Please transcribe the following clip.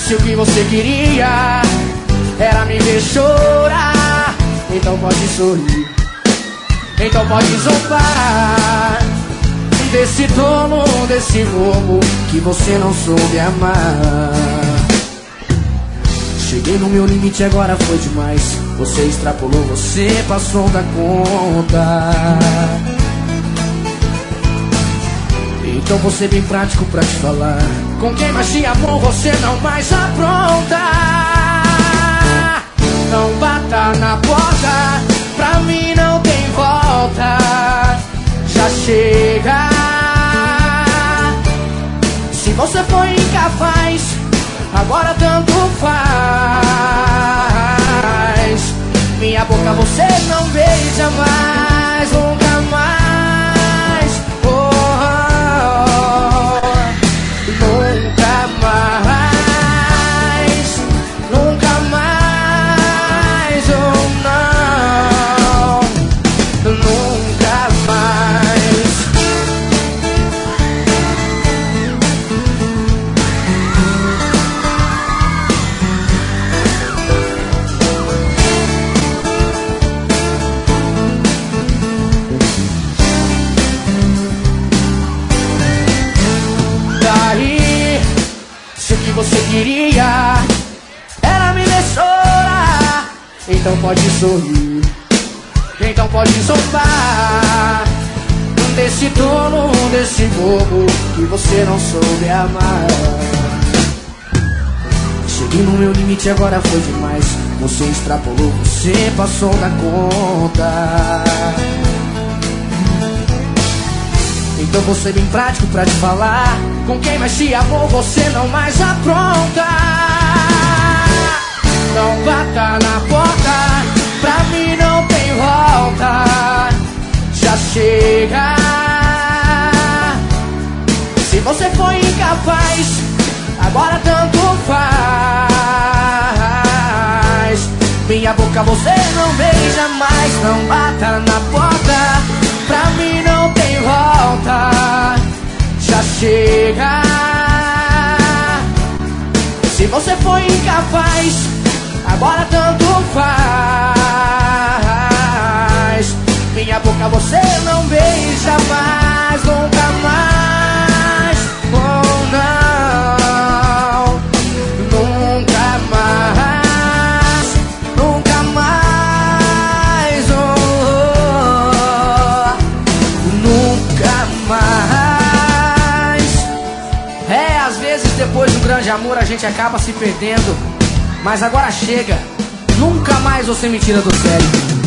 Se o que você queria era me ver chorar, então pode sorrir, então pode zombar desse dono, desse bobo que você não soube amar. Cheguei no meu limite, agora foi demais. Você extrapolou, você passou da conta. Então vou ser bem prático pra te falar: com quem mais te amou você não mais apronta. Não bata na porta, pra mim não tem volta. Já chega. Se você foi incapaz, agora tanto faz. Minha boca você não beija mais, nunca mais. Oh, oh, oh. Nunca mais, nunca mais. Oh não, nunca mais. Se o que você queria era me ver chorar, então pode sorrir, então pode zombar desse dono, desse bobo que você não soube amar. Cheguei no meu limite, agora foi demais. Você extrapolou, você passou da conta. Então vou ser bem prático pra te falar: com quem mais te amou você não mais apronta. Não bata na porta, pra mim não tem volta. Já chega. Se você foi incapaz, agora tanto faz. Minha boca você não beija mais. Não bata na porta, pra mim não tem volta. Já chega. Se você foi incapaz, agora tanto faz. Minha boca você não beija mais, nunca mais. Oh não, nunca mais, nunca mais. Oh, nunca mais. Às vezes depois do grande amor a gente acaba se perdendo, mas agora chega. Nunca mais você me tira do sério.